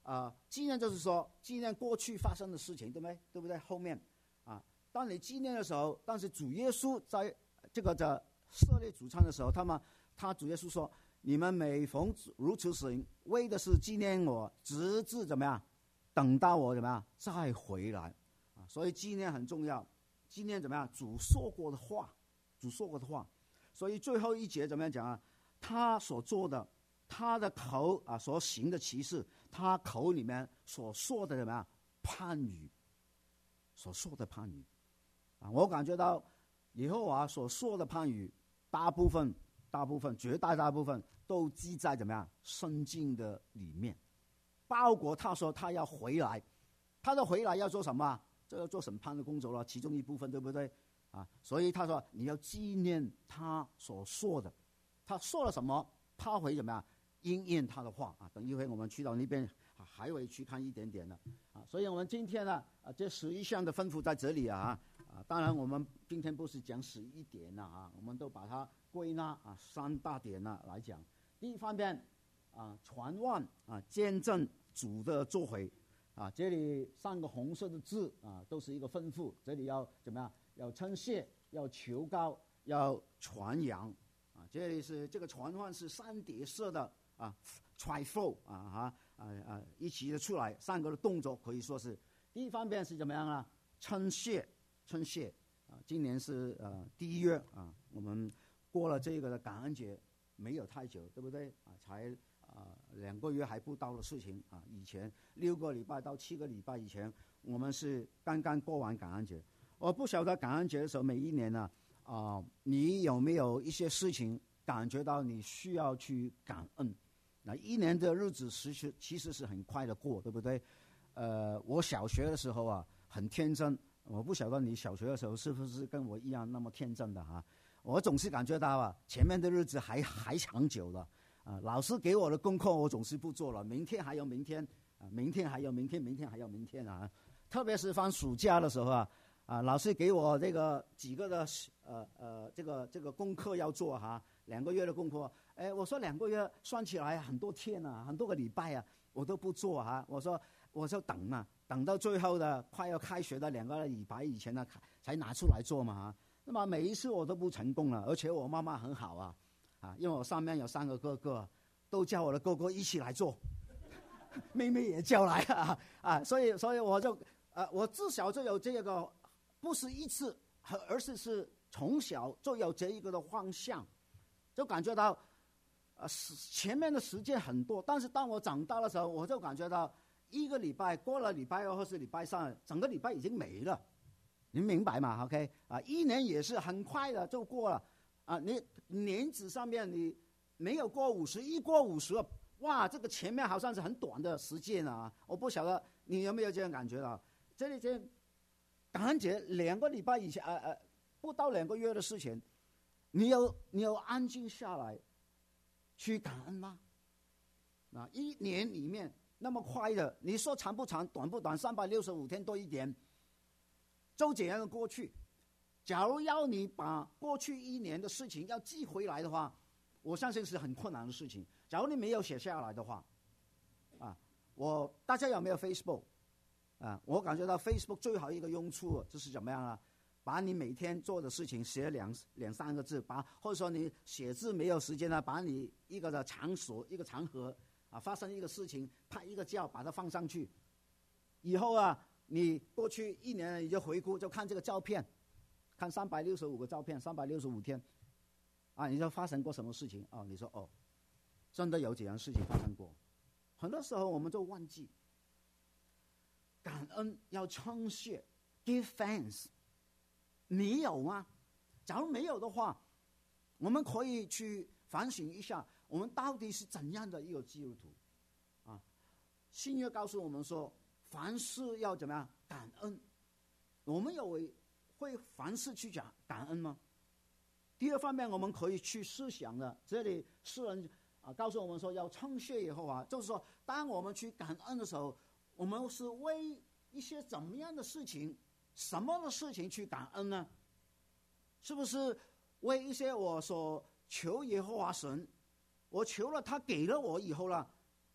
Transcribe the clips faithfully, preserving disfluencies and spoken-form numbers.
啊，纪念就是说纪念过去发生的事情，对不对？对不对？后面啊，当你纪念的时候，但是主耶稣在这个的设立主餐的时候，他们他主耶稣说：“你们每逢如此行，为的是纪念我，直至怎么样？等到我怎么样再回来啊！”所以纪念很重要，纪念怎么样？主说过的话，主说过的话。所以最后一节怎么样讲啊？他所做的。他的口啊所行的奇事，他口里面所说的怎么样判语，所说的判语啊，我感觉到以后啊所说的判语，大部分、大部分、绝大大部分都记在怎么样圣经的里面，包括他说他要回来，他的回来要做什么？这要做审判的工作了，其中一部分，对不对啊？所以他说你要纪念他所说的，他说了什么，他会怎么样？应验他的话啊，等一会我们去到那边、啊、还会去看一点点的啊，所以我们今天呢啊，这十一项的吩咐在这里啊啊，当然我们今天不是讲十一点了啊，我们都把它归纳啊三大点呢来讲。第一方面啊，传望啊，见证主的作为啊，这里三个红色的字啊，都是一个吩咐，这里要怎么样？要称谢，要求告，要传扬啊，这里是这个传望是三叠式的。啊 ，trifold 啊哈啊啊一起的出来，三个的动作可以说是第一方面是怎么样啊？称谢，称谢啊！今年是呃第一月啊，我们过了这个的感恩节没有太久，对不对啊？才啊两个月还不到的事情啊！以前六个礼拜到七个礼拜以前，我们是刚刚过完感恩节。我不晓得感恩节的时候，每一年呢啊，你有没有一些事情感觉到你需要去感恩？那一年的日子其实其实是很快的过，对不对？呃，我小学的时候啊，很天真。我不晓得你小学的时候是不是跟我一样那么天真的啊？我总是感觉到啊，前面的日子还还长久了啊。老师给我的功课我总是不做了，明天还有明天啊，明天还有明天，明天还有明天啊。特别是放暑假的时候啊，啊，老师给我这个几个的呃呃这个这个功课要做哈、啊，两个月的功课。哎，我说两个月算起来很多天啊，很多个礼拜啊，我都不做哈、啊。我说我就等啊，等到最后的快要开学的两个礼拜以前呢，才拿出来做嘛哈、啊。那么每一次我都不成功了，而且我妈妈很好啊，啊，因为我上面有三个哥哥，都叫我的哥哥一起来做，妹妹也叫来啊啊，所以所以我就呃，我自小就有这个，不是一次，而是是从小就有这一个的方向，就感觉到。呃，前面的时间很多，但是当我长大的时候，我就感觉到一个礼拜过了，礼拜二或是礼拜三，整个礼拜已经没了。你明白吗 ？OK 啊，一年也是很快的就过了啊。你年子上面你没有过五十，一过五十，哇，这个前面好像是很短的时间啊。我不晓得你有没有这样感觉到？这里这感恩节两个礼拜以前，呃呃，不到两个月的事情，你有你有安静下来。去感恩吗？啊，一年里面那么快的，你说长不长，短不短，三百六十五天多一点，就这样的过去。假如要你把过去一年的事情要记回来的话，我相信是很困难的事情。假如你没有写下来的话，啊，我大家有没有 Facebook？ 啊，我感觉到 Facebook 最好一个用处就是怎么样啊？把你每天做的事情写两两三个字，把或者说你写字没有时间呢，把你一个的场所一个场合啊发生一个事情，拍一个照，把它放上去。以后啊，你过去一年你就回顾，就看这个照片，看三百六十五个照片，三百六十五天，啊，你就发生过什么事情啊？你说哦，真的有这样事情发生过。很多时候我们就忘记感恩，要称谢 ，give thanks。你有吗？假如没有的话，我们可以去反省一下，我们到底是怎样的一个基督徒啊？新约告诉我们说，凡事要怎么样感恩。我们有会凡事去讲感恩吗？第二方面，我们可以去思想的，这里诗人啊告诉我们说，要称谢以后啊，就是说，当我们去感恩的时候，我们是为一些怎么样的事情？什么的事情去感恩呢？是不是为一些我所求耶和华神，我求了他给了我以后了，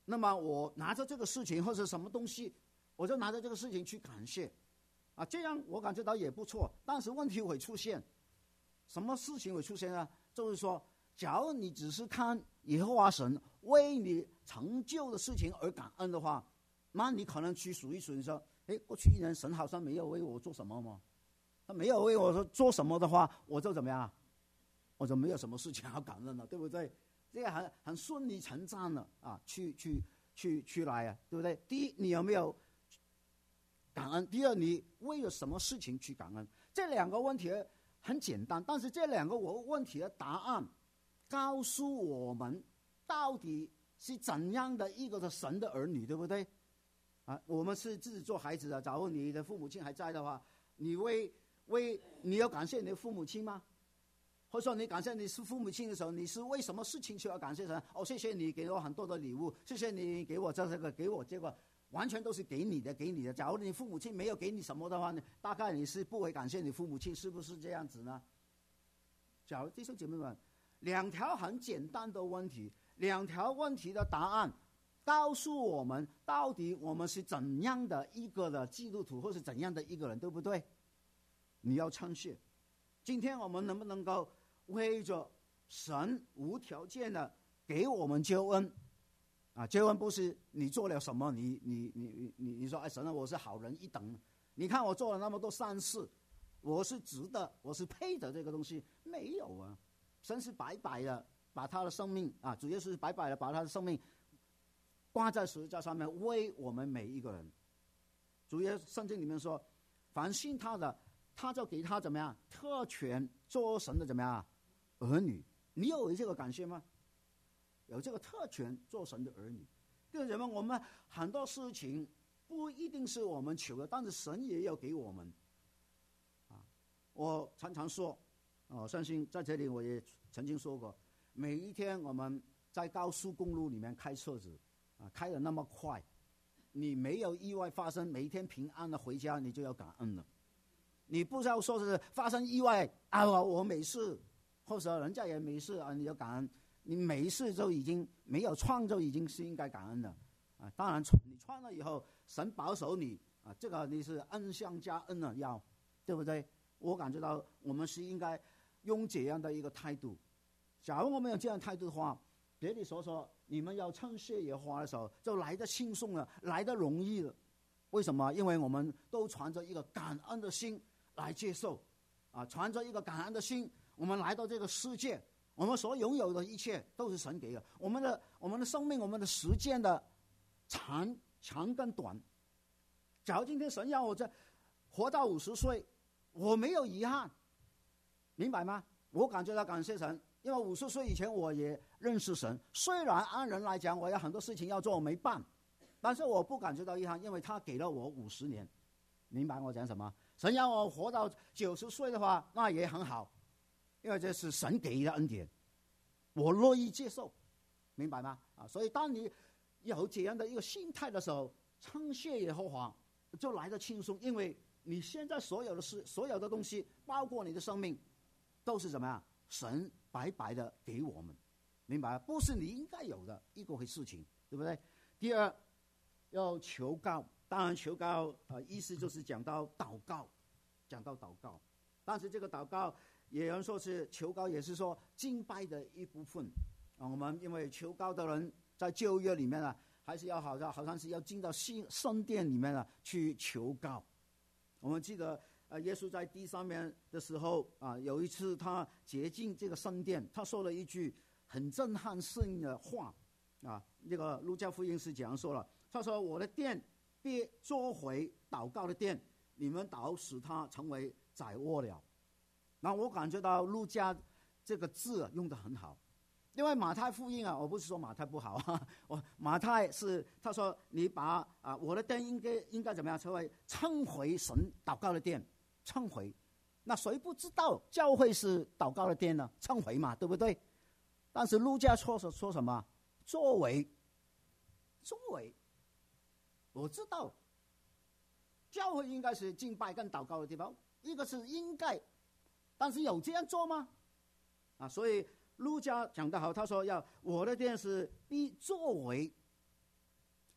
那么我拿着这个事情或者什么东西，我就拿着这个事情去感谢啊，这样我感觉到也不错。但是问题会出现，什么事情会出现呢？就是说，假如你只是看耶和华神为你成就的事情而感恩的话，那你可能去数一数，你说，哎，过去一年神好像没有为我做什么吗？他没有为我说做什么的话，我就怎么样？我就没有什么事情要感恩了，对不对？这个很很顺理成章的啊，去去去去来啊，对不对？第一，你有没有感恩？第二，你为了什么事情去感恩？这两个问题很简单，但是这两个问题的答案告诉我们到底是怎样的一个的神的儿女，对不对？啊，我们是自己做孩子的，假如你的父母亲还在的话，你为为你要感谢你的父母亲吗？或者说你感谢你是父母亲的时候，你是为什么事情需要感谢神？哦，谢谢你给我很多的礼物，谢谢你给我这个给我这个，完全都是给你的，给你的。假如你父母亲没有给你什么的话呢，大概你是不会感谢你父母亲，是不是这样子呢？假如弟兄姐妹们，两条很简单的问题，两条问题的答案告诉我们到底我们是怎样的一个的基督徒，或是怎样的一个人，对不对？你要称谢。今天我们能不能够为着神无条件的给我们救恩啊？救恩不是你做了什么，你你你你你说哎，神啊，我是好人一等，你看我做了那么多善事，我是值得，我是配的这个东西没有啊。神是白白的把他的生命啊，主耶稣是白白的把他的生命挂在十字架上面，为我们每一个人。主耶稣圣经里面说，凡信他的，他就给他怎么样特权做神的怎么样儿女。你有这个感谢吗？有这个特权做神的儿女。弟兄姐妹，我们很多事情不一定是我们求的，但是神也要给我们啊。我常常说，我相信在这里我也曾经说过，每一天我们在高速公路里面开车子啊，开得那么快，你没有意外发生，每一天平安的回家，你就要感恩了。你不知道说是发生意外啊，我没事，或者人家也没事啊，你要感恩。你没事就已经没有创，就已经是应该感恩的啊。当然你创了以后，神保守你啊，这个你是恩上加恩了，要对不对？我感觉到我们是应该用这样的一个态度。假如我们有这样的态度的话，别的说说你们要称谢耶和华的时候，就来得轻松了，来得容易了。为什么？因为我们都传着一个感恩的心来接受啊，传着一个感恩的心，我们来到这个世界，我们所拥有的一切都是神给的。我们的我们的生命，我们的时间的长长跟短。假如今天神让我这活到五十岁，我没有遗憾，明白吗？我感觉到感谢神，因为五十岁以前我也认识神。虽然按人来讲，我有很多事情要做，我没办，但是我不感觉到遗憾，因为他给了我五十年。明白我讲什么？神让我活到九十岁的话，那也很好，因为这是神给的恩典，我乐意接受，明白吗？啊，所以当你有这样的一个心态的时候，称谢耶和华就来得轻松，因为你现在所有的事、所有的东西，包括你的生命，都是怎么样？神白白的给我们，明白？不是你应该有的一个事情，对不对？第二，要求告。当然求告呃，意思就是讲到祷告，讲到祷告。但是这个祷告也有人说是求告，也是说敬拜的一部分啊。我们因为求告的人在旧约里面呢，还是要好像好像是要进到圣圣殿里面呢去求告。我们记得呃，耶稣在地上面的时候啊，有一次他洁净这个圣殿，他说了一句很震撼性的话啊。这个路加福音是这样说了，他说：“我的殿必作回祷告的殿，你们倒使它成为窄窝了。”那我感觉到路加这个字用得很好，因为马太福音啊，我不是说马太不好啊，我马太是他说你把啊我的殿应该应该怎么样成为称回神祷告的殿，称回。那谁不知道教会是祷告的殿呢？称回嘛，对不对？但是路加说说什么？作为，作为。我知道教会应该是敬拜跟祷告的地方，一个是应该，但是有这样做吗？啊，所以路加讲得好，他说要我的殿是必作为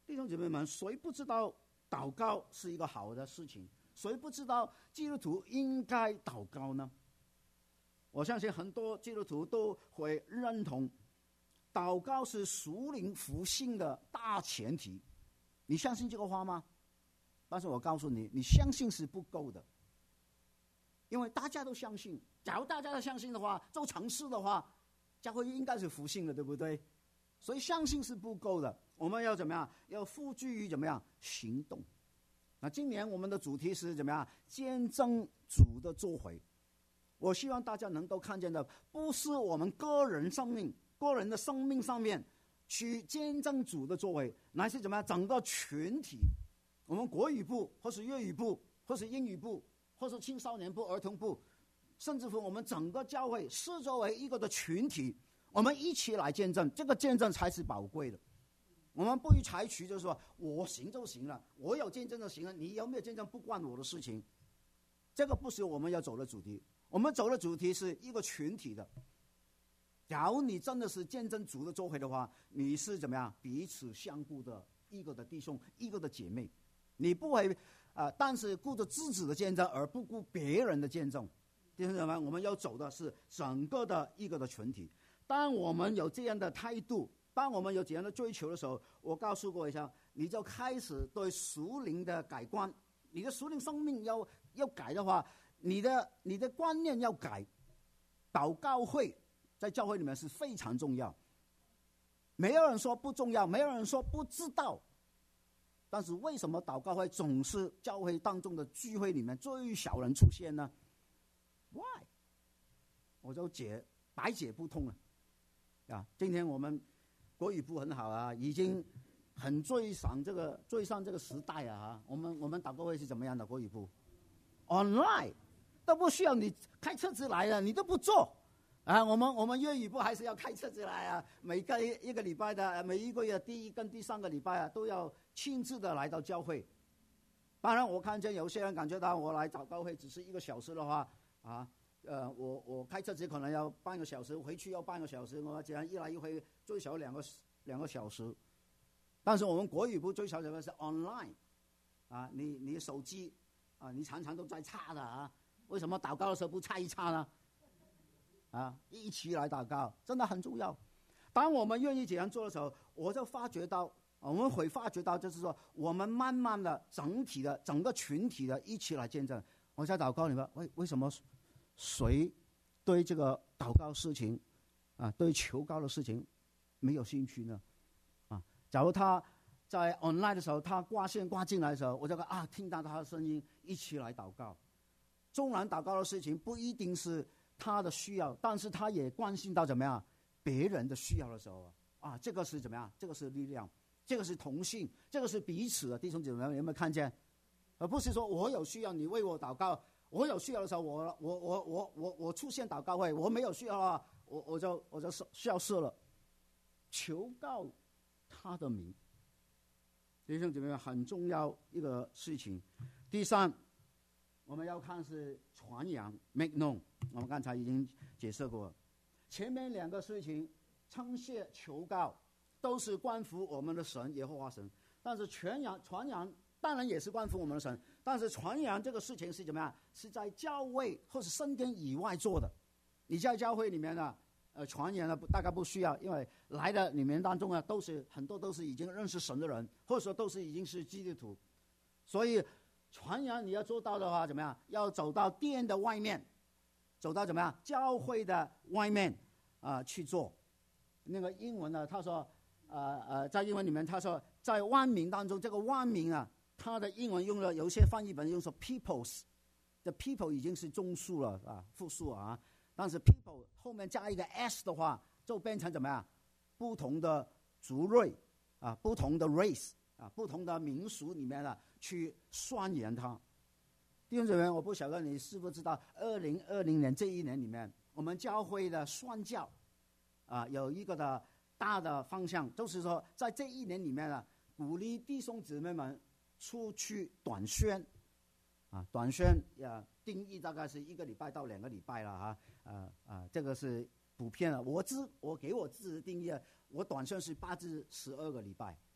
弟兄姐妹们，谁不知道祷告是一个好的事情？谁不知道基督徒应该祷告呢？我相信很多基督徒都会认同，祷告是属灵复兴的大前提。你相信这个话吗？但是我告诉你，你相信是不够的，因为大家都相信。假如大家都相信的话，做尝试的话，教会应该是复兴的，对不对？所以相信是不够的，我们要怎么样？要付诸于怎么样行动？那今年我们的主题是怎么样？见证主的作为。我希望大家能够看见的，不是我们个人生命、个人的生命上面去见证主的作为，乃是怎么样？整个群体，我们国语部，或是粤语部，或是英语部，或是青少年部、儿童部，甚至乎我们整个教会视作为一个的群体，我们一起来见证，这个见证才是宝贵的。我们不采取就是说我行就行了，我有见证就行了，你有没有见证不关我的事情。这个不是我们要走的主题。我们走的主题是一个群体的。假如你真的是见证主的作为的话，你是怎么样彼此相顾的一个的弟兄，一个的姐妹，你不会啊、呃，但是顾着自己的见证而不顾别人的见证。弟兄姊妹，我们要走的是整个的一个的群体。当我们有这样的态度，当我们有这样的追求的时候，我告诉过一下，你就开始对属灵的改观。你的属灵生命要要改的话，你的你的观念要改。祷告会在教会里面是非常重要，没有人说不重要，没有人说不知道。但是为什么祷告会总是教会当中的聚会里面最少人出现呢？ Why？ 我就解百解不通了啊！今天我们国语部很好啊，已经很追上这个追上这个时代啊！我们我们祷告会是怎么样的？国语部 online 都不需要你开车子来了，你都不做啊！我们我们粤语部还是要开车子来啊！每个一个礼拜的，每一个月第一跟第三个礼拜啊，都要亲自的来到教会。当然，我看见有些人感觉到我来祷告会只是一个小时的话啊。呃，我我开车子可能要半个小时，回去要半个小时，我这样一来一回最少两个两个小时。但是我们国语部最少的是 online， 啊，你你手机啊，你常常都在插的啊，为什么祷告的时候不插一插呢？啊，一起来祷告真的很重要。当我们愿意这样做的时候，我就发觉到，我们会发觉到，就是说，我们慢慢的整体的整个群体的一起来见证。我在祷告里面，为为什么？谁对这个祷告事情啊，对求告的事情没有兴趣呢？啊，假如他在 online 的时候，他挂线挂进来的时候，我就啊听到他的声音，一起来祷告。纵然祷告的事情不一定是他的需要，但是他也关心到怎么样别人的需要的时候啊，这个是怎么样？这个是力量，这个是同性，这个是彼此的弟兄姐妹，有没有看见？而不是说我有需要你为我祷告。我有需要的时候，我我我我我我出现祷告会；我没有需要啊，我我就我就消失了。求告他的名，弟兄姐妹很重要一个事情。第三，我们要看是传扬 make known， 我们刚才已经解释过，前面两个事情称谢求告都是关乎我们的神耶和华神，但是传扬传扬当然也是关乎我们的神。但是传扬这个事情是怎么样？是在教会或是圣殿以外做的。你在教会里面呢，呃，传扬呢大概不需要，因为来的里面当中啊，都是很多都是已经认识神的人，或者说都是已经是基督徒。所以传扬你要做到的话，怎么样？要走到殿的外面，走到怎么样？教会的外面啊、呃、去做。那个英文呢，他说，呃呃，在英文里面他说，在万民当中，这个万民啊。他的英文用了，有些翻译本用说 peoples， 的 people 已经是中数了啊，复数啊。但是 people 后面加一个 s 的话，就变成怎么样？不同的族类啊，不同的 race 啊，不同的民俗里面呢，去宣扬它。弟兄姊妹，我不晓得你是不是知道，二零二零年这一年里面，我们教会的宣教啊，有一个的大的方向，就是说，在这一年里面呢，鼓励弟兄姊妹们。出去短宣，啊，短宣呀，定义大概是一个礼拜到两个礼拜了哈，啊啊，这个是普遍的。我自我给我自己的定义，我短宣是八至十二个礼拜，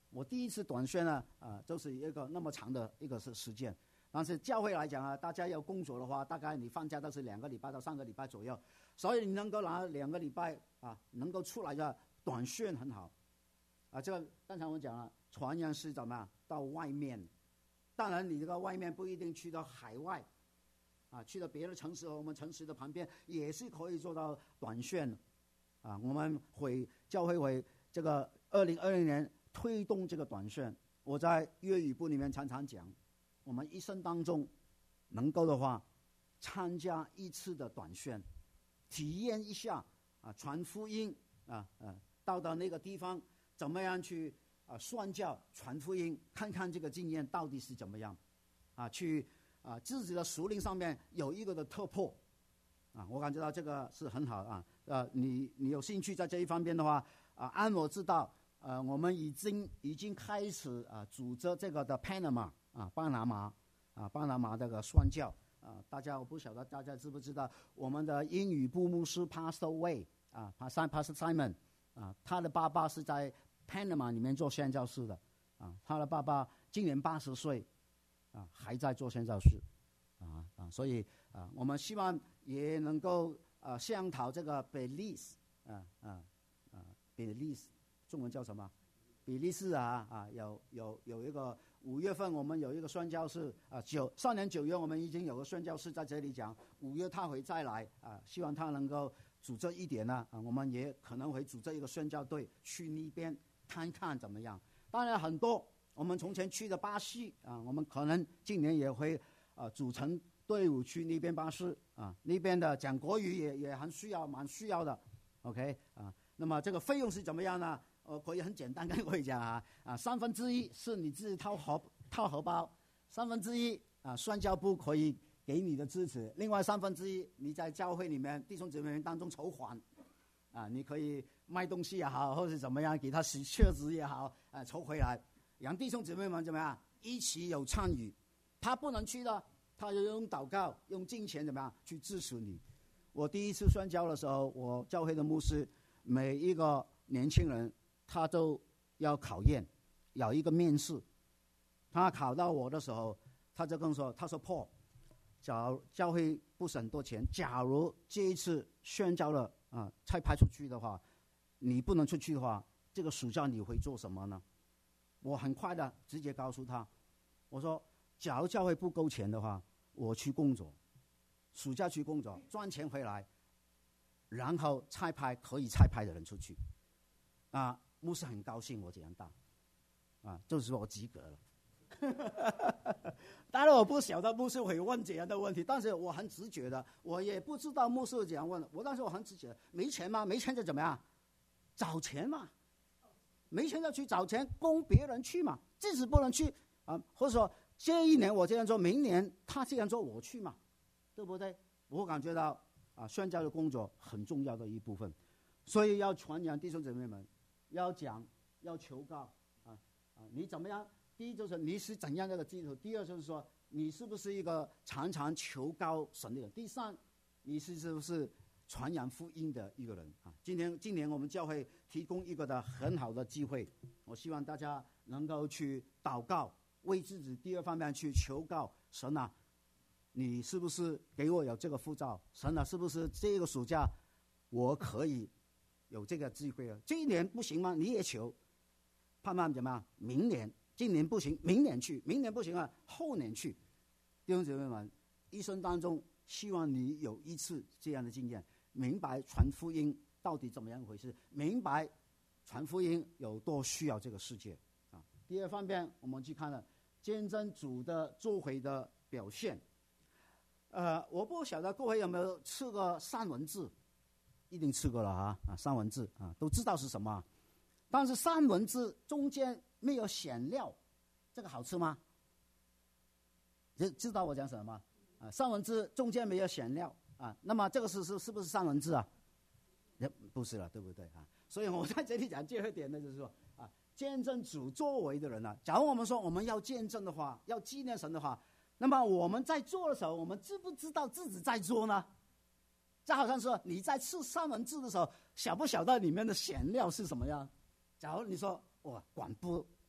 我第一次短宣呢，啊，就是一个那么长的一个是时间。但是教会来讲啊，大家要工作的话，大概你放假都是两个礼拜到三个礼拜左右，所以你能够拿两个礼拜啊，能够出来的短宣很好。啊，这个刚才我讲了，传扬是怎么样到外面，当然你这个外面不一定去到海外，啊，去到别的城市和我们城市的旁边也是可以做到短宣。啊，我们会教会会这个二零二零年推动这个短宣。我在粤语部里面常常讲，我们一生当中能够的话，参加一次的短宣，体验一下啊，传福音啊啊，到到那个地方怎么样去啊宣教传福音，看看这个经验到底是怎么样啊，去啊自己的属灵上面有一个的突破啊，我感觉到这个是很好啊。呃，你你有兴趣在这一方面的话啊，按我知道，呃，我们已经已经开始啊组织这个的 Panama 啊巴拿马啊巴拿马这个宣教啊，大家我不晓得大家知不知道，我们的英语部牧师 Pastor Way 啊 Pastor Simon 啊，他的爸爸是在 Panama 里面做宣教士的啊，他的爸爸今年八十岁啊，还在做宣教士啊啊，所以啊，我们希望也能够。啊，商讨这个比利时，啊啊啊，比利时中文叫什么？比利时啊啊，有有有一个五月份我们有一个宣教士啊，九上年九月我们已经有个宣教士在这里讲，五月他会再来啊，希望他能够组织一点呢啊，我们也可能会组织一个宣教队去那边看看怎么样。当然很多我们从前去的巴西啊，我们可能今年也会啊组成队伍去那边巴士啊，那边的讲国语也也很需要，蛮需要的 ，OK 啊。那么这个费用是怎么样呢？我可以很简单跟各位讲啊啊，三分之一是你自己掏荷掏荷包，三分之一啊宣教部可以给你的支持，另外三分之一你在教会里面弟兄姊妹当中筹款啊，你可以卖东西也好，或者怎么样给他洗册子也好啊，筹回来，让弟兄姊妹们怎么样一起有参与。他不能去的。他就用祷告、用金钱怎么样去支持你？我第一次宣教的时候，我教会的牧师每一个年轻人他都要考验，有一个面试。他考到我的时候，他就跟我说：“他说 Paul， 假如教会不是很多钱，假如这一次宣教了啊，才派出去的话，你不能出去的话，这个暑假你会做什么呢？”我很快的直接告诉他，我说：“假如教会不够钱的话。”我去工作，暑假去工作，赚钱回来，然后差派可以差派的人出去，啊，牧师很高兴我这样答，啊，就是我及格了。当然我不晓得牧师会问这样的问题，但是我很直觉的，我也不知道牧师这样问的，我但是我很直觉，没钱吗？没钱就怎么样？找钱嘛，没钱就去找钱，供别人去嘛，自己不能去啊，或者说。这一年我这样做，明年他这样做，我去嘛，对不对？我感觉到啊，宣教的工作很重要的一部分，所以要传扬弟兄姊妹们，要讲，要求告啊啊！你怎么样？第一就是你是怎样的一个基督徒，第二就是说你是不是一个常常求告神的人，第三你是是不是传扬福音的一个人啊？今天今年我们教会提供一个的很好的机会，我希望大家能够去祷告。为自己第二方面去求告神啊，你是不是给我有这个护照？神啊，是不是这个暑假我可以有这个机会啊？这一年不行吗？你也求，盼盼怎么样？明年，今年不行，明年去，明年不行啊，后年去。弟兄姊妹们，一生当中希望你有一次这样的经验，明白传福音到底怎么样回事，明白传福音有多需要这个世界。第二方面，我们去看了见证主的作为的表现。呃，我不晓得各位有没有吃过三文治，一定吃过了啊啊，三文治啊，都知道是什么。但是三文治中间没有馅料，这个好吃吗？知知道我讲什么吗？啊，三文治中间没有馅料啊，那么这个是是是不是三文治啊？不是了，对不对啊？所以我在这里讲最后一点呢，就是说啊。见证主作为的人呢、啊，假如我们说我们要见证的话，要纪念神的话，那么我们在做的时候，我们知不知道自己在做呢？这好像说你在吃三文治的时候，晓不晓得里面的馅料是什么样？假如你说我管不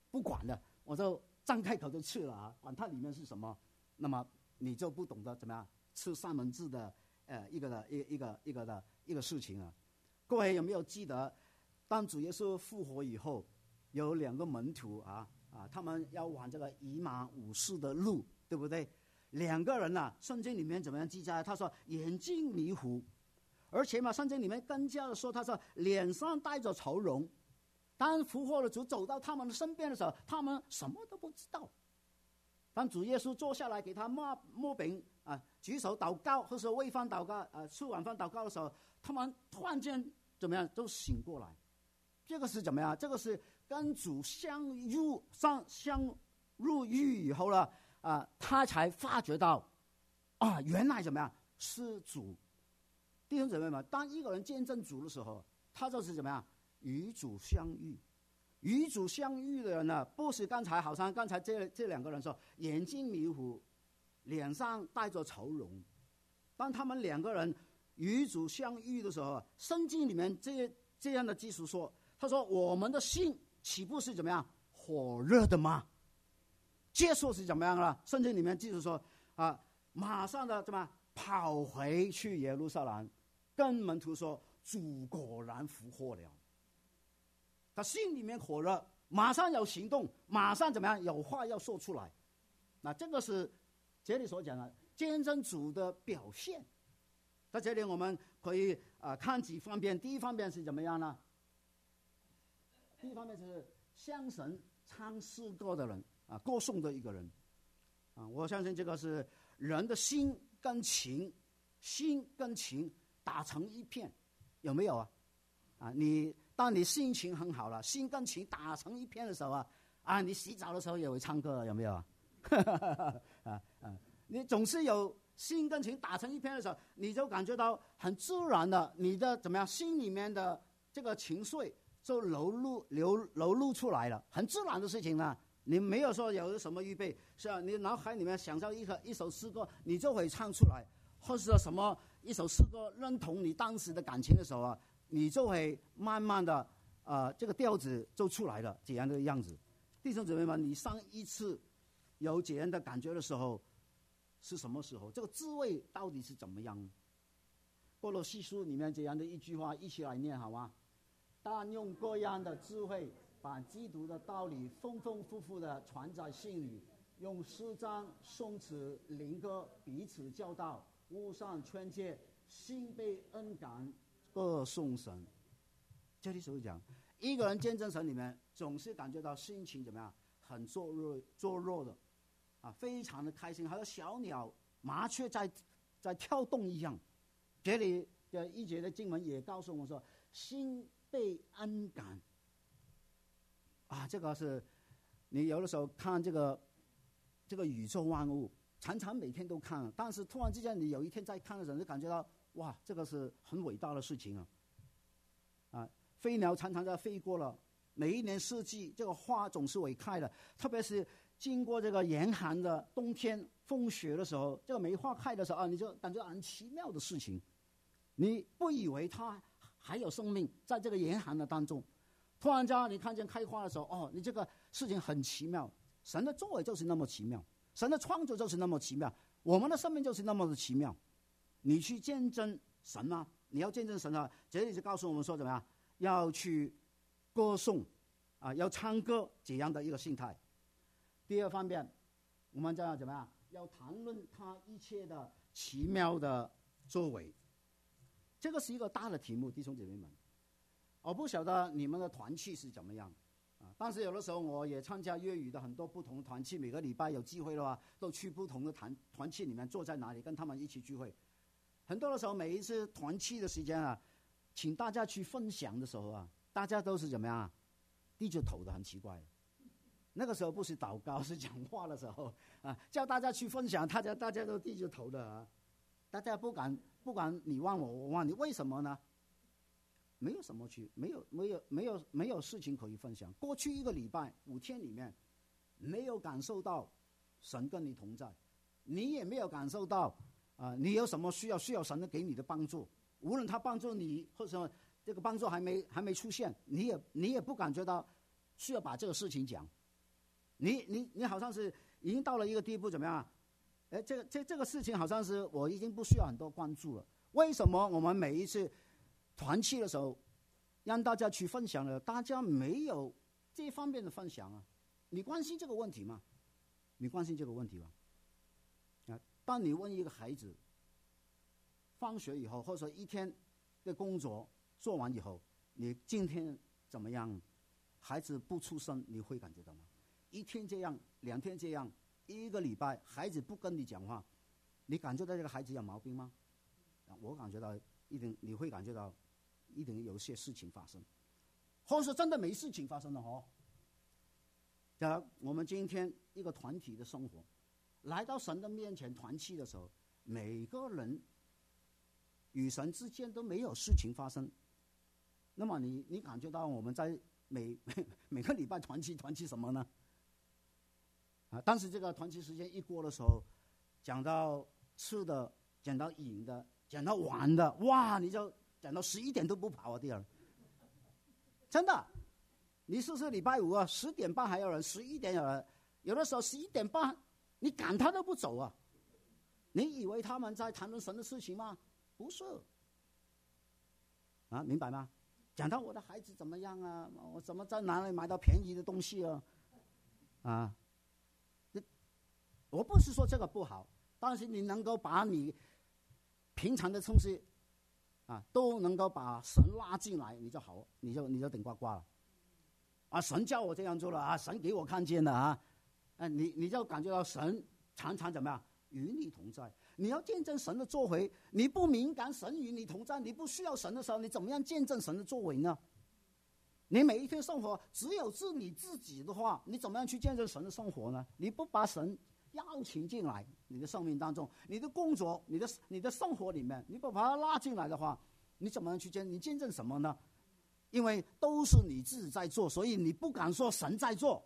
不管了，我就张开口就吃了啊，管它里面是什么。那么你就不懂得怎么样吃三文治的呃一个的一个一个一个的一个事情了。各位有没有记得，当主耶稣复活以后，有两个门徒啊啊，他们要往这个以马忤斯的路，对不对？两个人啊，圣经里面怎么样记载？他说眼睛迷糊，而且嘛，圣经里面更加的说，他说脸上带着愁容。当复活的主走到他们的身边的时候，他们什么都不知道。当主耶稣坐下来给他抹抹饼啊，举手祷告，或是喂饭祷告啊，吃晚饭祷告的时候，他们突然间怎么样都醒过来。这个是怎么样？这个是跟主相入上相入狱以后呢，啊，他才发觉到，啊，原来怎么样是主。弟兄姊妹们，当一个人见证主的时候，他就是怎么样与主相遇。与主相遇的人呢，不是刚才好像刚才这这两个人说眼睛迷糊，脸上带着愁容。当他们两个人与主相遇的时候，圣经里面这这样的记述说，他说我们的心岂不是怎么样火热的吗？接受是怎么样了？圣经里面记述说啊，马上的怎么跑回去耶路撒冷，跟门徒说主果然复活了。他心里面火热，马上有行动，马上怎么样有话要说出来。那这个是这里所讲的见证主的表现。在这里我们可以啊、呃、看几方面。第一方面是怎么样呢？第一方面是向神唱诗歌的人啊，歌颂的一个人啊。我相信这个是人的心跟情，心跟情打成一片，有没有啊？啊，你当你心情很好了，心跟情打成一片的时候啊，啊，你洗澡的时候也会唱歌，有没有啊？啊啊，你总是有心跟情打成一片的时候，你就感觉到很自然的，你的怎么样，心里面的这个情绪就流露流流露出来了，很自然的事情呢。你没有说有什么预备，是啊，你脑海里面想象一个一首诗歌，你就会唱出来，或是什么一首诗歌认同你当时的感情的时候啊，你就会慢慢的呃这个调子就出来了，这样的样子。弟兄姊妹们，你上一次有这样的感觉的时候是什么时候？这个滋味到底是怎么样？歌罗西书里面这样的一句话，一起来念好吗？但用各样的智慧，把基督的道理丰丰富富的传在心里，用诗章、颂词、灵歌彼此教导，互相劝诫，心被恩感，歌颂神。这里所讲，一个人见证神里面，总是感觉到心情怎么样，很作弱作弱的啊，非常的开心，好像小鸟麻雀在在跳动一样。这里的一节的经文也告诉我们说，心被恩感啊，这个是你有的时候看这个这个宇宙万物，常常每天都看，但是突然之间你有一天在看的时候，就感觉到哇，这个是很伟大的事情啊！啊，飞鸟常常在飞过了，每一年四季，这个花总是会开的，特别是经过这个严寒的冬天风雪的时候，这个梅花开的时候啊，你就感觉很奇妙的事情。你不以为它还有生命，在这个严寒的当中，突然间你看见开花的时候，哦，你这个事情很奇妙。神的作为就是那么奇妙，神的创造就是那么奇妙，我们的生命就是那么的奇妙。你去见证神吗？你要见证神啊！这里就告诉我们说怎么样，要去歌颂啊，要唱歌这样的一个心态。第二方面，我们就要怎么样？要谈论他一切的奇妙的作为。这个是一个大的题目，弟兄姐妹们。我不晓得你们的团契是怎么样啊？但是有的时候我也参加粤语的很多不同的团契，每个礼拜有机会的话，都去不同的团团契里面，坐在哪里跟他们一起聚会。很多的时候，每一次团契的时间啊，请大家去分享的时候啊，大家都是怎么样啊？低着头的，很奇怪。那个时候不是祷告，是讲话的时候啊，叫大家去分享，大家大家都低着头的啊，大家不敢。不管你问我，我问你，为什么呢？没有什么去，没有没有没有没有事情可以分享。过去一个礼拜五天里面，没有感受到神跟你同在，你也没有感受到啊、呃，你有什么需要需要神的给你的帮助。无论他帮助你，或者这个帮助还没还没出现，你也你也不感觉到需要把这个事情讲。 你你你好像是已经到了一个地步，怎么样？哎，这个这这个事情好像是我已经不需要很多关注了。为什么我们每一次团契的时候，让大家去分享了，大家没有这方面的分享啊？你关心这个问题吗？你关心这个问题吗？啊，当你问一个孩子，放学以后，或者说一天的工作做完以后，你今天怎么样？孩子不出声，你会感觉到吗？一天这样，两天这样，一个礼拜，孩子不跟你讲话，你感觉到这个孩子有毛病吗？啊，我感觉到一定，你会感觉到一定有些事情发生，或者说真的没事情发生了哦。假如我们今天一个团体的生活，来到神的面前团契的时候，每个人与神之间都没有事情发生，那么你你感觉到我们在每每个礼拜团契团契什么呢？啊，但是这个团契时间一过的时候，讲到吃的，讲到饮的，讲到玩的，哇，你就讲到十一点都不跑啊，第二，真的，你是不是礼拜五啊？十点半还有人，十一点有人，有的时候十一点半，你赶他都不走啊！你以为他们在谈论神的事情吗？不是，啊，明白吗？讲到我的孩子怎么样啊？我怎么在哪里买到便宜的东西啊？啊，我不是说这个不好，但是你能够把你平常的东西啊，都能够把神拉进来，你就好，你就你就顶呱呱了。啊，神叫我这样做了啊，神给我看见了啊，啊，你你就感觉到神常常怎么样与你同在。你要见证神的作为，你不敏感神与你同在，你不需要神的时候，你怎么样见证神的作为呢？你每一天生活只有是你自己的话，你怎么样去见证神的生活呢？你不把神邀请进来你的生命当中，你的工作，你的你的生活里面，你不把它拉进来的话，你怎么样去见？你见证什么呢？因为都是你自己在做，所以你不敢说神在做，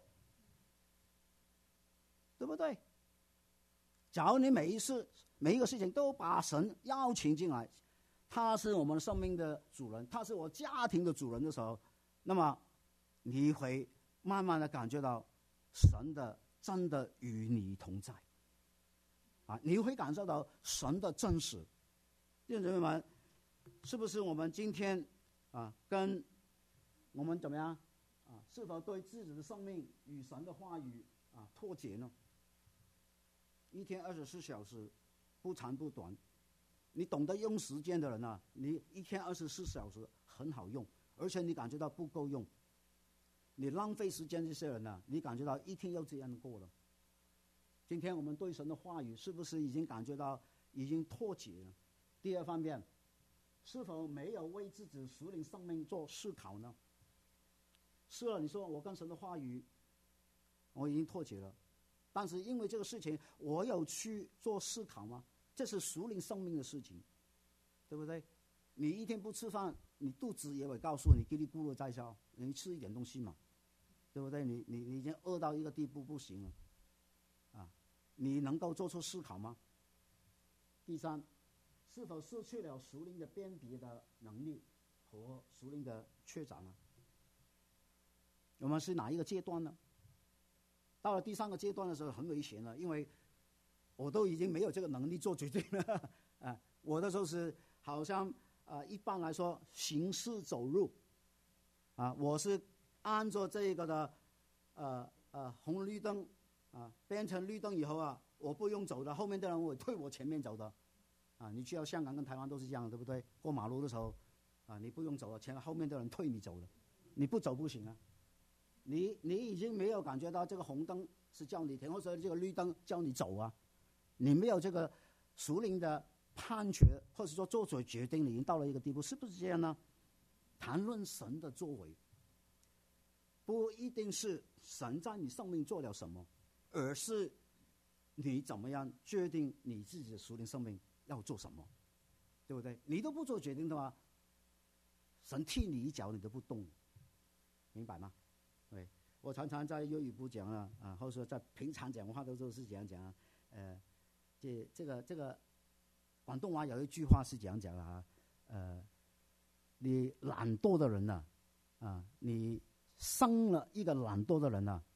对不对？假如你每一次每一个事情都把神邀请进来，他是我们生命的主人，他是我家庭的主人的时候，那么你会慢慢的感觉到神的真的与你同在啊，你会感受到神的真实。弟兄姊妹们，是不是我们今天啊，跟我们怎么样啊？是否对自己的生命与神的话语啊脱节呢？一天二十四小时，不长不短。你懂得用时间的人啊，你一天二十四小时很好用，而且你感觉到不够用。你浪费时间这些人啊，你感觉到一天又这样过了。今天我们对神的话语是不是已经感觉到已经脱节了？第二方面，是否没有为自己属灵生命做思考呢？是了，你说我跟神的话语我已经脱节了，但是因为这个事情我有去做思考吗？这是属灵生命的事情，对不对？你一天不吃饭，你肚子也会告诉你叽里咕噜在烧，你吃一点东西嘛，对不对？你你你已经饿到一个地步不行了啊，你能够做出思考吗？第三，是否失去了属灵的辨别的能力和属灵的缺长呢？我们是哪一个阶段呢？到了第三个阶段的时候很危险了，因为我都已经没有这个能力做决定了啊！我的时候是好像啊、呃，一般来说行尸走肉啊，我是按照这个的呃呃红绿灯啊，变成绿灯以后啊，我不用走的，后面的人会推我前面走的啊。你去到香港跟台湾都是这样，对不对？过马路的时候啊，你不用走了，前后面的人推你走了，你不走不行啊。你你已经没有感觉到这个红灯是叫你停，或者这个绿灯叫你走啊，你没有这个属灵的判决，或者说做出决定，你已经到了一个地步，是不是这样呢？谈论神的作为，不一定是神在你生命做了什么，而是你怎么样决定你自己的属灵生命要做什么，对不对？你都不做决定的话，神踢你一脚你都不动，明白吗？对，我常常在粤语部讲啊，啊，或者说在平常讲话都都是这样讲啊，呃，这这个这个广东话有一句话是这样讲的啊，呃，你懒惰的人呐、啊，啊，你生了一个懒惰的人呐、啊，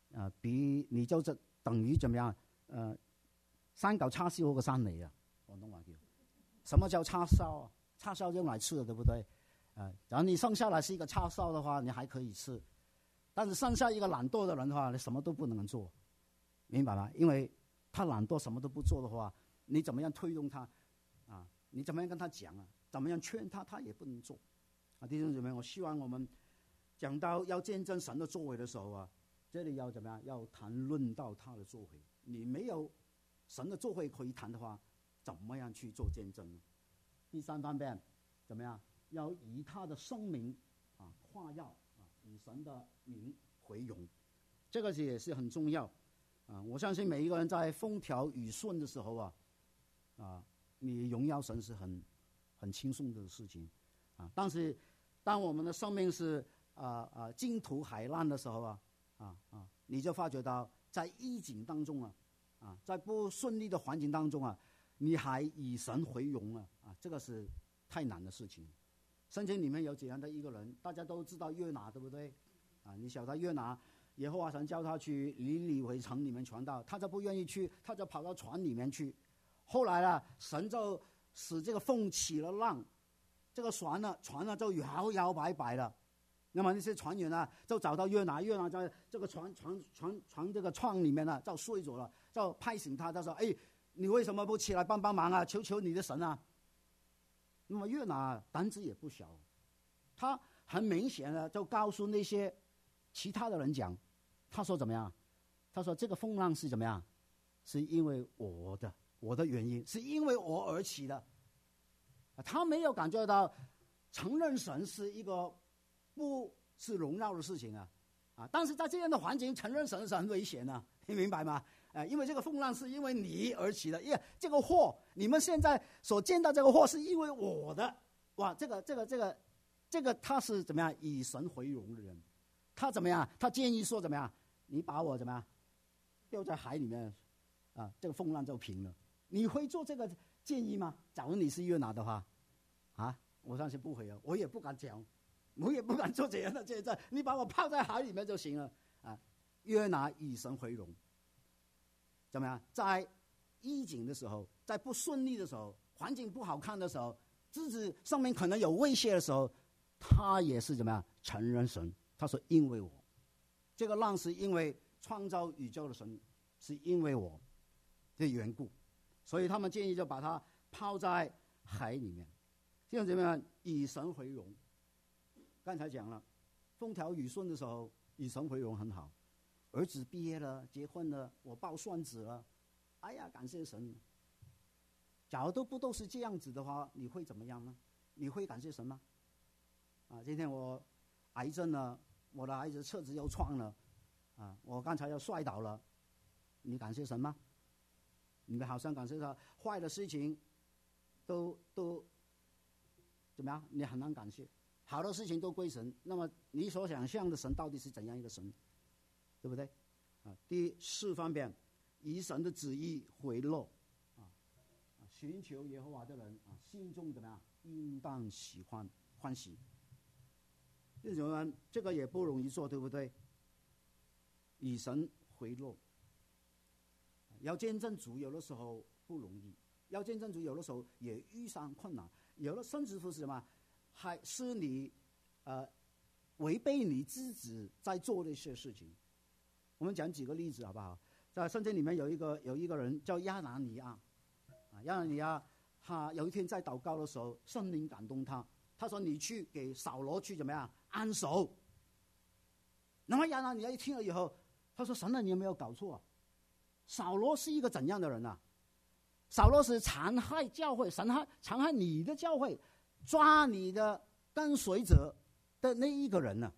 呃，比你就是等于怎么样？呃，三嚿叉燒個山嚟啊！廣東話叫什麼叫叉燒啊？叉燒用來吃的，對不對？呃，然後你剩下來是一個叉燒的話，你還可以吃。但是剩下一個懶惰的人的話，你什麼都不能做，明白嗎？因為他懶惰，什麼都不做的話，你怎麼樣推動他啊？你怎麼樣跟他講啊？怎麼樣勸他，他也不能做啊！弟兄姊妹，我希望我們講到要見證神的作為的時候啊，這裡要怎麼樣？要談論到他的作為。你沒有神的作為可以談的話，怎麼樣去做見證呢？第三方面，怎麼樣？要以他的生命啊誇耀啊，以神的名為榮，這個是也是很重要啊！我相信每一個人在風調雨順的時候啊，啊，你榮耀神是很很輕鬆的事情啊。但是當我們的生命是啊啊驚濤駭浪的時候啊啊啊，你就發覺到在逆境當中啊啊，在不順利的環境當中啊，你還以神為榮啊啊，這個是太難的事情。聖經裡面有這樣的一個人，大家都知道約拿，對不對？啊，你曉得約拿，耶和華神叫他去尼尼微城裡面傳道，他就不願意去，他就跑到船裡面去。後來呢，神就使這個風起了浪，這個船呢，船呢就搖搖擺擺了。那麼那些船員呢，就找到約拿，約拿在這個船船船船這個窗裡面呢，就睡着了，就拍醒他，他說：哎，你為什麼不起來幫幫忙啊？求求你的神啊！那麼約拿膽子也不小，他很明顯的就告訴那些其他的人講，他說怎麼樣？他說這個風浪是怎麼樣？是因為我的我的原因，是因為我而起的。他沒有感覺到承認神是一個不是榮耀的事情啊啊！但是在這樣的環境，承認神是很危險的，你明白嗎？呃，因為這個風浪是因為你而起的，因為這個禍，你們現在所見到這個禍是因為我的。哇，這個這個這個這個他是怎麼樣以神為榮的人？他怎麼樣？他建議說怎麼樣？你把我怎麼樣丟在海裡面啊，這個風浪就平了。你會做這個建議嗎？假如你是約拿的話，啊，我相信不會啊，我也不敢講，我也不敢做這樣的見證。你把我泡在海裡面就行了啊。約拿以神為榮。怎麼樣？在逆境的時候，在不順利的時候，環境不好看的時候，自己生命可能有威脅的時候，他也是怎麼樣承認神？他說：“因為我，這個浪是因為創造宇宙的神，是因為我的緣故，所以他們建議就把它拋在海裡面。這樣怎麼樣？以神為榮。剛才講了，風調雨順的時候，以神為榮很好。兒子畢業了，結婚了，我抱孫子了，哎呀，感謝神！假如都不都是這樣子的話，你會怎麼樣呢？你會感謝神嗎？啊，今天我癌症了，我的孩子車子又撞了，啊，我剛才又摔倒了，你感謝神嗎？你好像感謝他，壞的事情都都怎麼樣？你很難感謝，好的事情都歸神。那麼你所想象的神到底是怎樣一個神？對不對？啊，第四方面，以神的旨意為樂啊，尋求耶和華的人啊，心中怎麼樣？應當喜歡歡喜。這種這個也不容易做，對不對？以神為樂，要見證主，有的時候不容易；要見證主，有的時候也遇上困難。有的甚至乎是什麼？還是你呃違背你自己在做的一些事情。我們講幾個例子好不好？在聖經裡面有一個有一個人叫亞拿尼亞，啊，亞拿尼亞他有一天在禱告的時候，聖靈感動他，他說：“你去給掃羅去怎麼樣安守。”那麼亞拿尼亞一聽了以後，他說：“神啊，你有沒有搞錯啊？掃羅是一個怎樣的人啊？掃羅是殘害教會，殘害殘害你的教會，抓你的跟隨者的那一個人呢、啊？”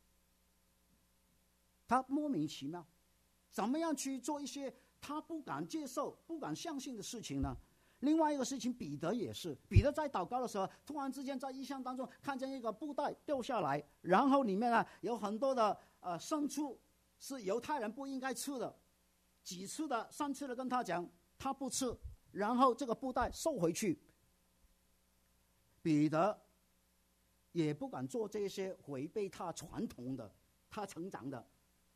他莫名其妙，怎麼樣去做一些他不敢接受、不敢相信的事情呢？另外一個事情，彼得也是，彼得在禱告的時候，突然之間在異象當中看見一個布袋掉下來，然後裡面呢有很多的呃牲畜是猶太人不應該吃的，幾次的、三次的跟他講，他不吃，然後這個布袋收回去。彼得也不敢做這些違背他傳統的、他成長的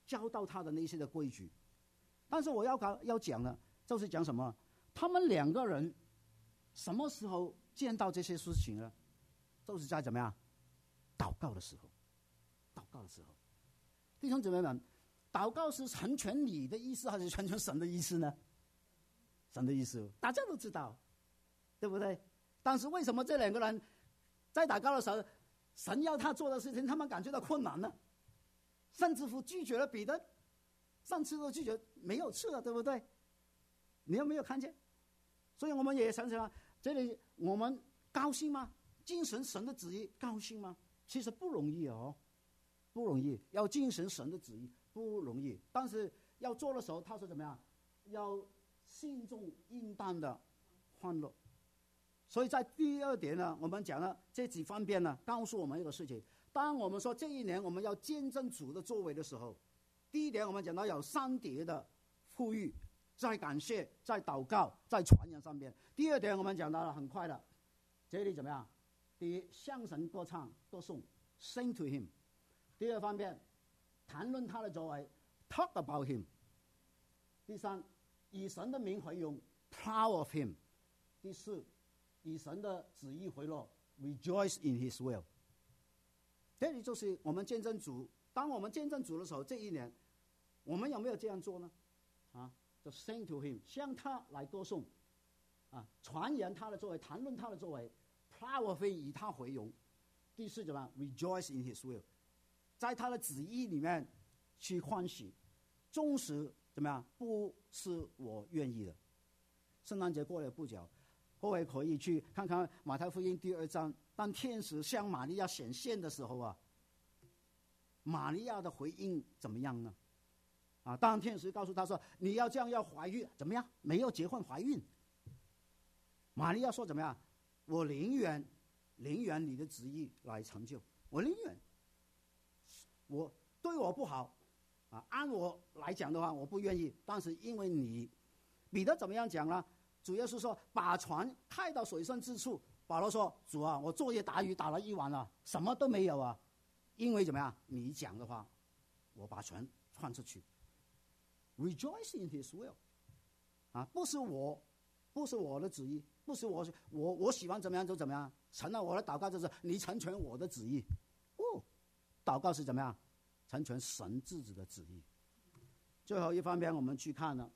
教导他的那些的规矩。但是我要讲要讲的，就是讲什么？他们两个人什么时候见到这些事情呢？就是在怎么样？祷告的时候。祷告的时候，弟兄姊妹们，祷告是成全你的意思，还是成全神的意思呢？神的意思，大家都知道，对不对？但是为什么这两个人在祷告的时候，神要他做的事情，他们感觉到困难呢？甚至乎拒绝了彼得，上次都拒绝，没有吃了，对不对？你有没有看见？所以我们也想想，这里我们高兴吗？精神神的旨意高兴吗？其实不容易哦，不容易。要精神神的旨意不容易，但是要做的时候，他说怎么样？要心中应当的欢乐。所以在第二点呢，我们讲了这几方面呢，告诉我们一个事情：当我们说这一年我们要见证主的作为的时候，第一点我们讲到有三叠的呼吁，在感谢，在祷告，在传扬上面。第二点我们讲到了很快的，这里怎么样？第一，向神歌唱歌颂 ，sing to him。第二方面，谈论他的作为 ，talk about him。第三，以神的名回应 ，proud of him。第四，以神的旨意回落 ，rejoice in his will。这里就是我们见证主。当我们见证主的时候，这一年，我们有没有这样做呢？啊，就 sing to him， 向他来歌颂，啊，传扬他的作为，谈论他的作为 ，proud of him， 以他回应。第四怎么样 ？rejoice in his will， 在他的旨意里面去欢喜，纵使怎么样，不是我愿意的。圣诞节过了不久，各位可以去看看马太福音第二章，当天使向玛利亚显现的时候啊，玛利亚的回应怎么样呢？啊，当天使告诉他说：“你要这样要怀孕，怎么样？没有结婚怀孕。”玛利亚说：“怎么样？我宁愿宁愿你的旨意来成就，我宁愿我对我不好啊，按我来讲的话，我不愿意。但是因为你，彼得怎么样讲呢？主耶稣说：把船开到水深之处。保罗说：主啊，我昨夜打鱼打了一晚了，什么都没有啊。因为怎么样？你讲的话，我把船换出去。Rejoice in his will， 啊，不是我，不是我的旨意，不是我，我我喜欢怎么样就怎么样。成了我的祷告就是你成全我的旨意。哦，祷告是怎么样？成全神自己的旨意。最后一方面，我们去看呢，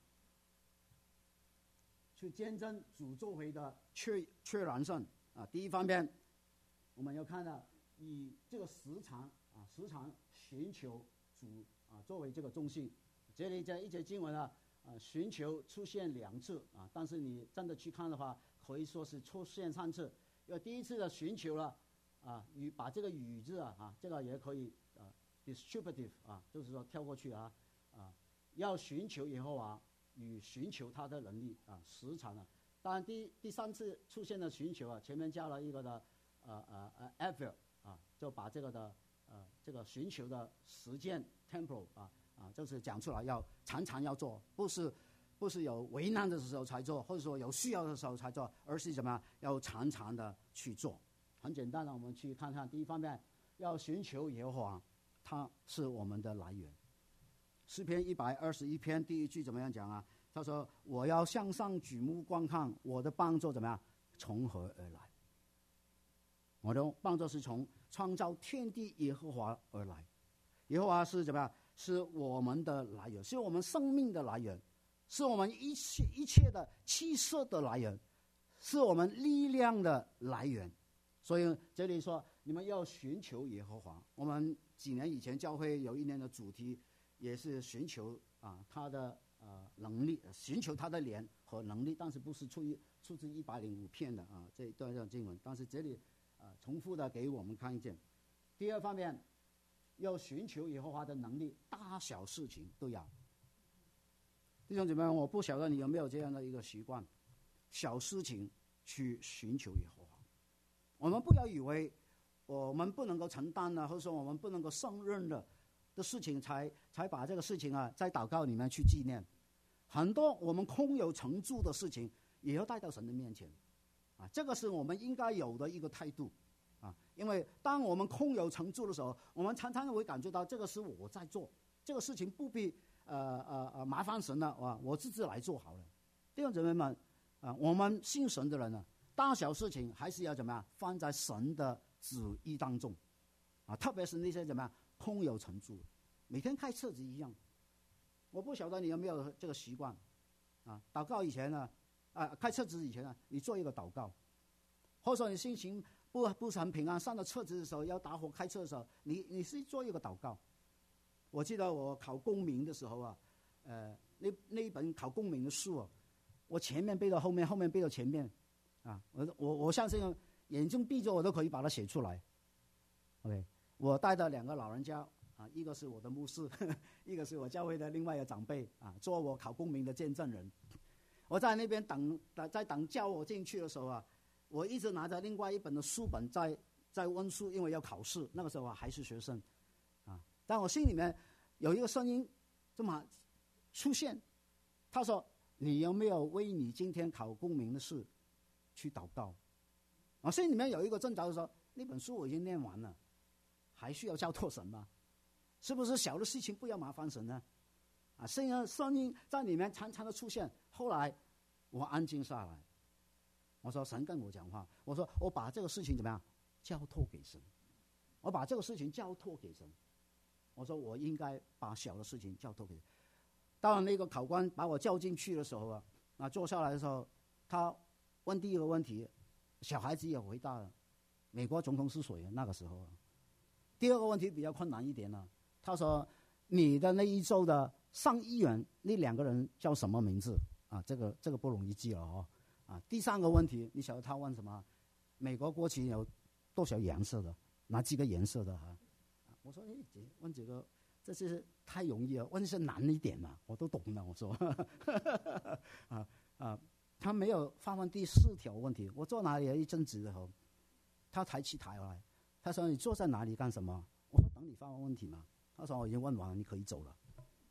去见证主作为的确确然性啊。第一方面，我们要看到以这个时常啊，时常寻求主啊作为这个中心。这里在一节经文啊，啊，寻求出现两次啊，但是你真的去看的话，可以说是出现三次。因为第一次的寻求了啊，与把这个与字啊啊，这个也可以啊 ，distributive 啊，就是说跳过去啊啊，要寻求耶和华与寻求他的能力啊，时常啊。当然第第三次出现的寻求啊，前面加了一个的呃呃呃 effort 啊，就把这个的呃这个寻求的实践 temporal 啊。啊，就是讲出来要常常要做，不是不是有为难的时候才做，或者说有需要的时候才做，而是怎么样要常常的去做。很简单的，我们去看看第一方面，要寻求耶和华，他是我们的来源。诗篇一百二十一篇第一句怎么样讲啊？他说：“我要向上举目观看，我的帮助怎么样？从何而来？我的帮助是从创造天地耶和华而来。耶和华是怎么样？是我们的来源，是我们生命的来源，是我们一切一切的气色的来源，是我们力量的来源。所以这里说，你们要寻求耶和华。我们几年以前教会有一年的主题，也是寻求啊他的呃能力，寻求他的脸和能力，但是不是出于出自一百零五篇的啊这一段的经文，但是这里啊、呃、重复的给我们看见。第二方面，要寻求耶和华的能力，大小事情都要。弟兄姊妹，我不晓得你有没有这样的一个习惯，小事情去寻求耶和华。我们不要以为我们不能够承担的，或者说我们不能够胜任的的事情才才把这个事情啊在祷告里面去纪念。很多我们空有成就的事情也要带到神的面前啊，这个是我们应该有的一个态度啊。因为当我们空有成就的时候，我们常常会感觉到这个是我在做这个事情不必呃呃呃麻烦神了啊，我自己来做好了。弟兄姊妹们啊，我们信神的人呢，大小事情还是要怎么样放在神的旨意当中啊，特别是那些怎么样空有成住，每天开册子一样。我不晓得你有没有这个习惯啊？祷告以前呢，啊，开册子以前呢，你做一个祷告，或者说你心情不不是很平安，上了册子的时候要打火开册的时候，你你是做一个祷告。我记得我考公民的时候啊，呃，那那一本考公民的书啊，我前面背到后面，后面背到前面，啊，我我我相信眼睛闭着我都可以把它写出来。OK， 我带的两个老人家。啊，一个是我的牧师，呵呵一个是我教会的另外一个长辈啊，做我考公民的见证人。我在那边等，在等叫我进去的时候啊，我一直拿着另外一本的书本在在温书，因为要考试。那个时候啊还是学生，啊，但我心里面有一个声音这么出现，他说：“你有没有为你今天考公民的事去祷告？”我心里面有一个挣扎，就说：“那本书我已经念完了，还需要交托神吗？是不是小的事情不要麻烦神呢？”啊，声音声音在里面常常的出现。后来我安静下来，我说神跟我讲话，我说我把这个事情怎么样交托给神，我把这个事情交托给神。我说我应该把小的事情交托给神。当那个考官把我叫进去的时候啊，啊坐下来的时候，他问第一个问题，小孩子也回答了，美国总统是谁？那个时候，第二个问题比较困难一点了。他说：“你的那一州的上议员那两个人叫什么名字？”啊，这个这个不容易记了哦。啊，第三个问题，你晓得他问什么？美国国旗有多少颜色的？哪几个颜色的哈？啊，我说：“哎，问这个，这是太容易了，问是难一点嘛，我都懂了。”我说：“啊啊，他没有发问第四条问题。我坐哪里一阵子的时候，他抬起头来，他说：‘你坐在哪里干什么？’我说：‘等你发问问题嘛。’他说：‘我已经问完了，你可以走了。’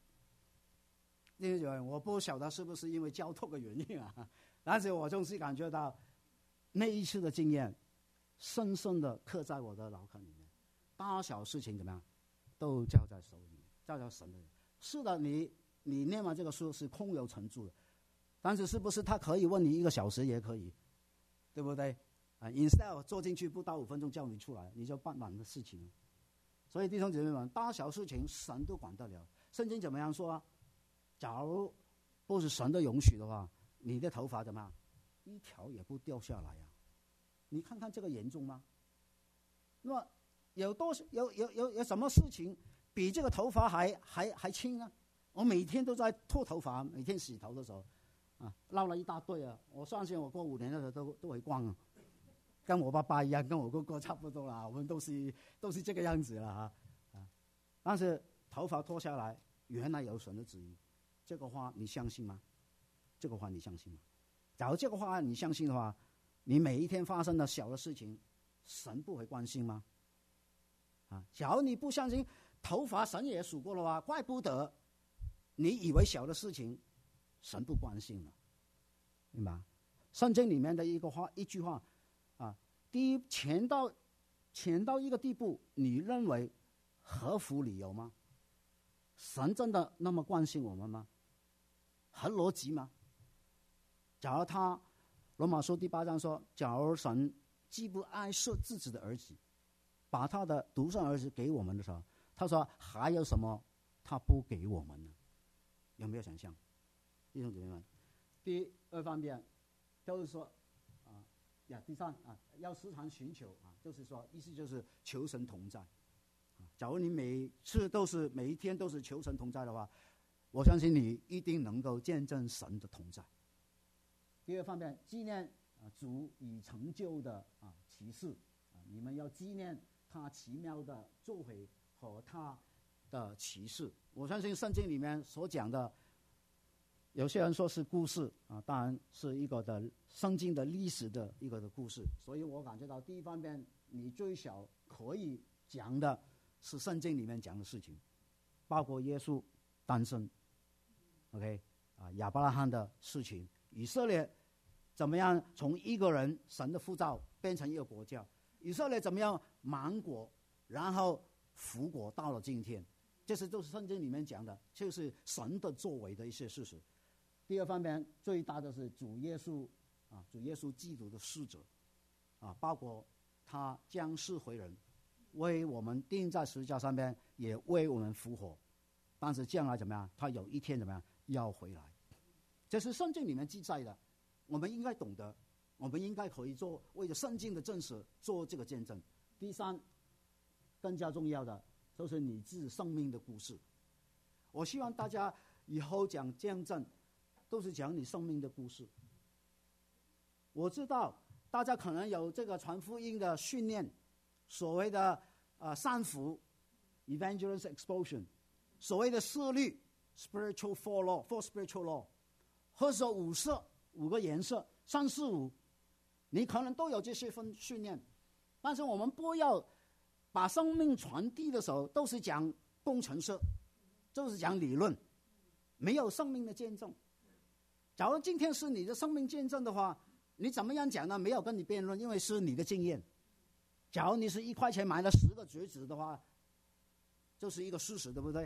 我不晓得是不是因为交托的原因啊，但是我总是感觉到那一次的经验深深的刻在我的脑壳里面。大小事情怎么样，都交在手里面，交在神的。是的，你你念完这个书是空有成住的，但是是不是他可以问你一个小时也可以，对不对？啊 ，instead 坐进去不到五分钟叫你出来，你就办完的事情。所以弟兄姐妹们，大小事情神都管得了。圣经怎么样说啊？假如不是神的允许的话，你的头发怎么样，一条也不掉下来呀、啊？你看看这个严重吗？那么有多有有有有什么事情比这个头发还还还轻呢？我每天都在脱头发，每天洗头的时候，啊，捞了一大堆啊！我相信我过五年的时候都都会光啊。跟我爸爸一样，跟我哥哥差不多啦，我们都是都是这个样子了啊啊！但是头发脱下来，原来有神的旨意，这个话你相信吗？这个话你相信吗？假如这个话你相信的话，你每一天发生的小的事情，神不会关心吗？啊，假如你不相信头发神也数过了话，怪不得你以为小的事情神不关心了，明白？圣经里面的一个话，一句话。啊，第一，钱到钱到一个地步，你认为合乎理由吗？神真的那么关心我们吗？合逻辑吗？假如他罗马书第八章说，假如神既不爱惜自己的儿子，把他的独生儿子给我们的时候，他说还有什么他不给我们呢？有没有想象？弟兄姊妹们，第二方面就是说啊。呀，第三啊，要时常寻求啊，就是说，意思就是求神同在。啊，假如你每次都是每一天都是求神同在的话，我相信你一定能够见证神的同在。第二方面，纪念啊主已成就的啊奇事啊，你们要纪念他奇妙的作为和他的奇事。我相信圣经里面所讲的。有些人说是故事啊，当然是一个的圣经的历史的一个的故事，所以我感觉到第一方面，你最少可以讲的是圣经里面讲的事情，包括耶稣诞生 ，OK 啊，亚伯拉罕的事情，以色列怎么样从一个人神的呼召变成一个国家，以色列怎么样亡国，然后复国到了今天， 这是都是圣经里面讲的，就是神的作为的一些事实。第二方面，最大的是主耶稣啊，主耶稣基督的使者啊，包括他将世回人，为我们钉在十字架上面，也为我们复活。但是将来怎么样？他有一天怎么样要回来？这是圣经里面记载的，我们应该懂得，我们应该可以做为了圣经的真实做这个见证。第三，更加重要的就是你自己生命的故事。我希望大家以后讲见证，都是讲你生命的故事。我知道大家可能有这个传福音的训练，所谓的呃三福 （evangelist explosion）， 所谓的四律 （spiritual four law） （four spiritual law）， 或者说五色五个颜色三四五，你可能都有这些分训练，但是我们不要把生命传递的时候都是讲工程师，就是讲理论，没有生命的见证。假如今天是你的生命见证的话，你怎么样讲呢？没有跟你辩论，因为是你的经验。假如你是一块钱买了十个橘子的话，就是一个事实，对不对？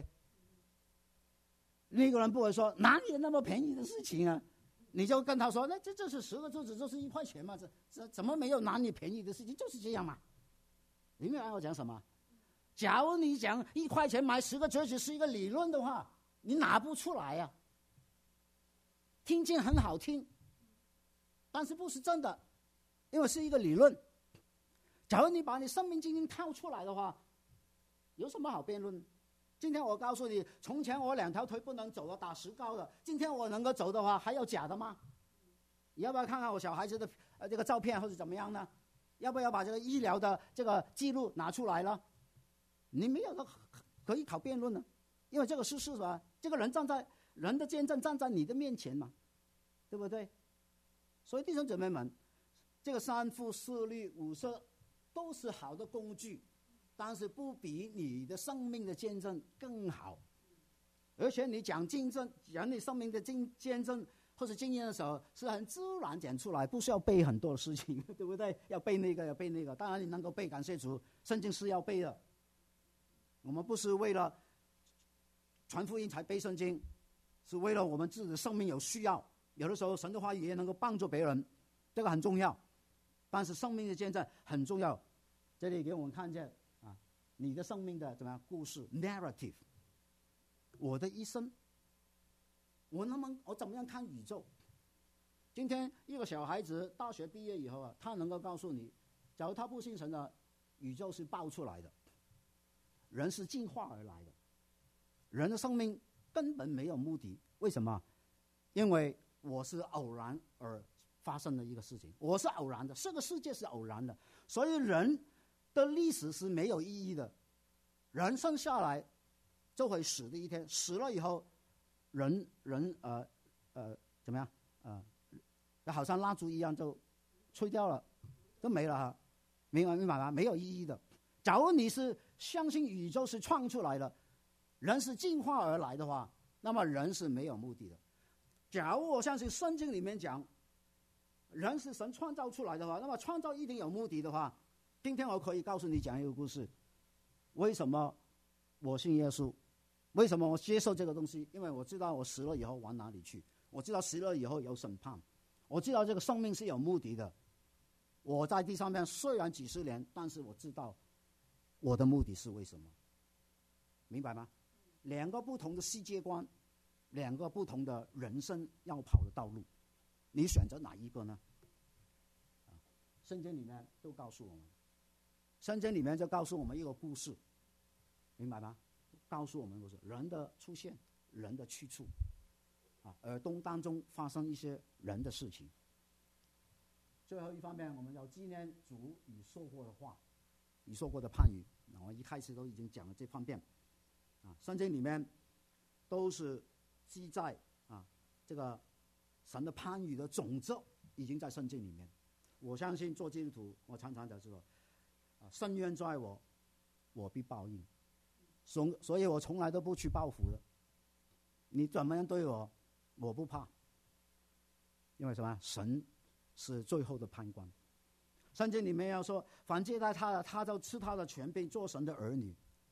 那个人不会说哪里有那么便宜的事情啊？你就跟他说，那这这是十个橘子，就是一块钱嘛，这这怎么没有哪里便宜的事情？就是这样嘛。你明白我讲什么？假如你讲一块钱买十个橘子是一个理论的话，你拿不出来呀、啊。听见很好听，但是不是真的，因为是一个理论。假如你把你生命经验套出来的话，有什么好辩论？今天我告诉你，从前我两条腿不能走的，打石膏的，今天我能够走的话，还有假的吗？你要不要看看我小孩子的呃这个照片或者怎么样呢？要不要把这个医疗的这个记录拿出来了？你没有的可以考辩论呢，因为这个是事实啊，这个人站在人的见证站在你的面前嘛，对不对？所以弟兄姊妹们，这个三福四律五色都是好的工具，但是不比你的生命的见证更好。而且你讲见证，讲你生命的见证或者经验的时候，是很自然讲出来，不需要背很多的事情，对不对？要背那个，要背那个。当然你能够背，感谢主，圣经是要背的。我们不是为了传福音才背圣经，是为了我们自己的生命有需要。有的时候神的话语也能够帮助别人，这个很重要。但是生命的见证很重要。这里给我们看见啊，你的生命的怎么样故事 narrative。我的一生，我能不能我怎么样看宇宙？今天一个小孩子大学毕业以后啊，他能够告诉你，假如他不信神的，宇宙是爆出来的，人是进化而来的，人的生命根本没有目的。为什么？因为我是偶然而发生的一个事情，我是偶然的，这个世界是偶然的，所以人的历史是没有意义的。人生下来就会死的一天，死了以后，人人呃呃怎么样呃，好像蜡烛一样就吹掉了，都没了哈，明白明白吗？没有意义的。假如你是相信宇宙是创出来的，人是进化而来的话，那么人是没有目的的。假如我相信圣经里面讲人是神创造出来的话，那么创造一定有目的的话，今天我可以告诉你讲一个故事。为什么我信耶稣？为什么我接受这个东西？因为我知道我死了以后往哪里去，我知道死了以后有审判，我知道这个生命是有目的的。我在地上面虽然几十年，但是我知道我的目的是为什么，明白吗？两个不同的世界观，两个不同的人生要跑的道路，你选择哪一个呢？圣经里面都告诉我们，圣经里面就告诉我们一个故事，明白吗？告诉我们故事，人的出现，人的去处，啊，而东当中发生一些人的事情。最后一方面，我们要纪念主已说过的话，已说过的判语。我一开始都已经讲了这方面，啊，圣经里面都是记载啊，这个神的判语的种子已经在圣经里面。我相信做基督徒，我常常讲说，啊，深渊在我，我必报应。所所以我从来都不去报复的。你怎么样对我，我不怕，因为什么？神是最后的判官。圣经里面要说，凡接待他的，他就吃他的权柄，做神的儿女。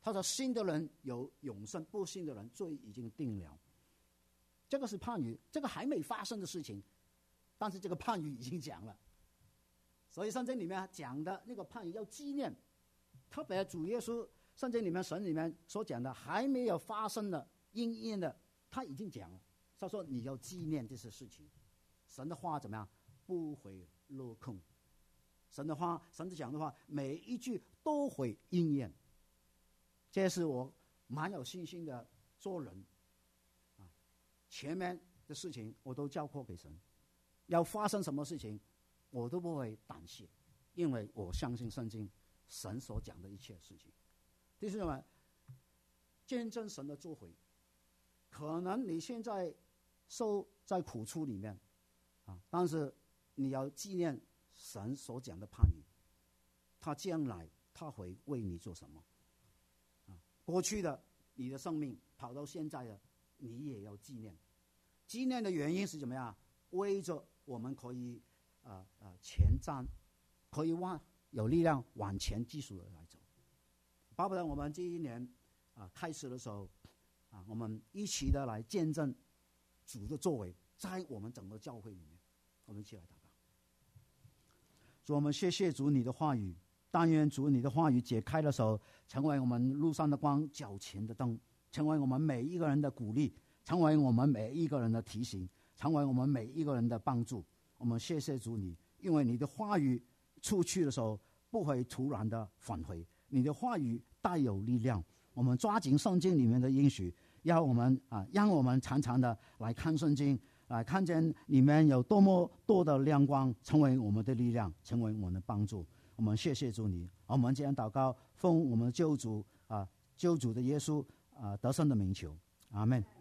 他说信的人有永生，不信的人罪已经定了。这个是判语，这个还没发生的事情，但是这个判语已经讲了。所以圣经里面讲的那个判语要纪念，特别主耶稣圣经里面神里面所讲的还没有发生的应验的，他已经讲了。他说你要纪念这些事情，神的话怎么样？不会落空。神的话，神讲的话，每一句都会应验。这是我蛮有信心的做人啊。前面的事情我都交托给神，要发生什么事情，我都不会胆怯，因为我相信圣经神所讲的一切事情。弟兄们，见证神的作为，可能你现在受在苦楚里面啊，但是你要纪念神所讲的判语，他将来他会为你做什么啊？过去的你的生命跑到现在的，你也要纪念。纪念的原因是怎么样？为着我们可以啊啊、呃、前瞻，可以往有力量往前继续的来走。巴不得我们这一年啊开始的时候啊，我们一起的来见证主的作为，在我们整个教会里面，我们一起来祷告。主，我们谢谢主你的话语，但愿主你的话语解开的时候，成为我们路上的光，脚前的灯，成为我们每一个人的鼓励，成为我们每一个人的提醒，成为我们每一个人的帮助。我们谢谢主你，因为你的话语出去的时候不会突然的返回，你的话语带有力量。我们抓紧圣经里面的应许，要我们啊，让我们常常的来看圣经，来看见里面有多么多的亮光，成为我们的力量，成为我们的帮助。我们谢谢主你，我们这样祷告，奉我们救主啊，救主的耶稣啊得胜的名求，阿们。